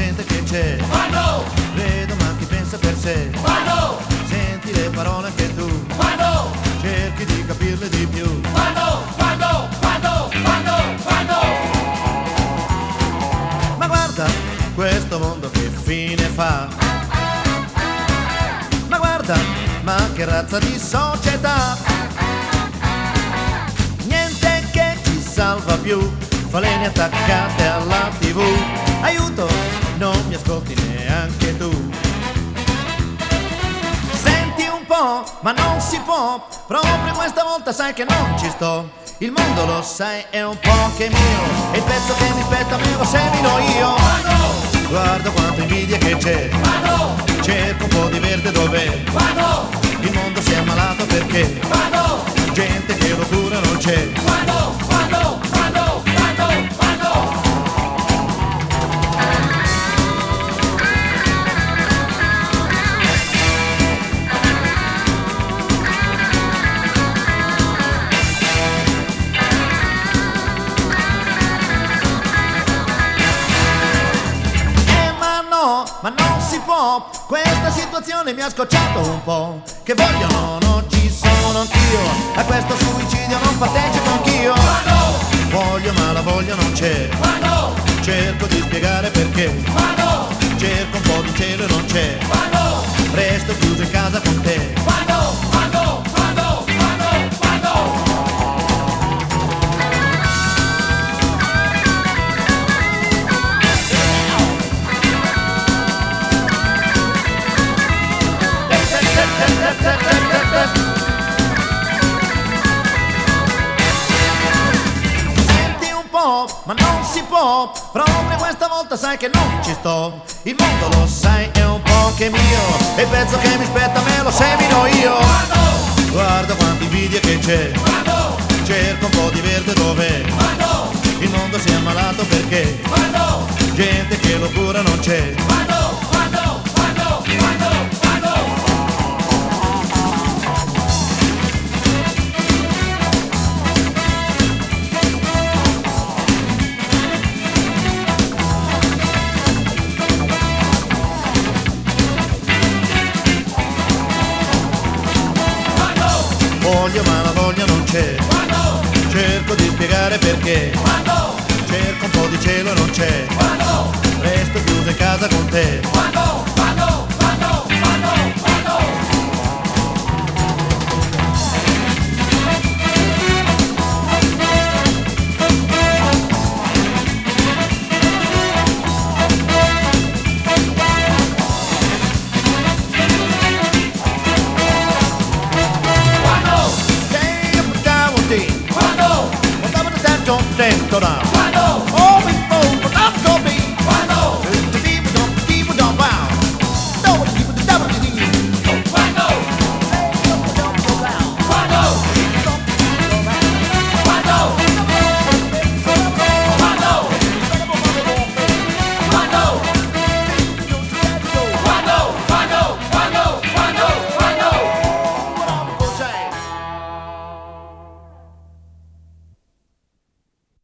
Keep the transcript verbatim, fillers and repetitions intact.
gente che c'è, Quando, vedo ma chi pensa per sé. quando, Senti le parole anche tu, quando, cerchi di capirle di più. quando, quando, quando, quando, quando. Ma guarda questo mondo che fine fa. Ma guarda, ma che razza di società. Niente che ci salva più, falene attaccate alla tivù. Aiuto, non mi ascolti neanche tu. Senti un po', ma non si può, proprio questa volta sai che non ci sto. Il mondo lo sai è un po' che mio, e il pezzo che mi spetta me lo semino io. Quando, Guarda quanto invidia che c'è, quando, cerco un po' di verde dov'è. quando, Il mondo si è ammalato perché quando, gente che lo cura non c'è. quando, quando, quando, quando, quando. Eh ma no, ma non si può, questa situazione mi ha scocciato un po'. Che vogliono, non ci sono anch'io, a questo suicidio non partecipo anch'io. Voglio ma la voglia non c'è, Quando, cerco di spiegare perché. quando, Cerco un po' di cielo e non c'è, quando, resto chiuso in casa con te. quando, quando, quando, quando, quando. Senti un po', ma non si può, proprio questa volta sai che non ci sto. Il mondo lo sai è un po' che mio, e il pezzo che mi spetta me lo semino io. Guarda quanta invidia che c'è, Quando, cerco un po' di verde dov'è. quando, Il mondo si è ammalato perché quando, gente che lo cura non c'è. quando, quando, quando, quando, quando. Voglio ma la voglia non c'è, Quando, cerco di spiegare perché. quando, Cerco un po' di cielo e non c'è, quando, resto chiuso in casa con te. quando, quando, quando, quando, quando. Sei a Putavoti, Quando, Putavoti,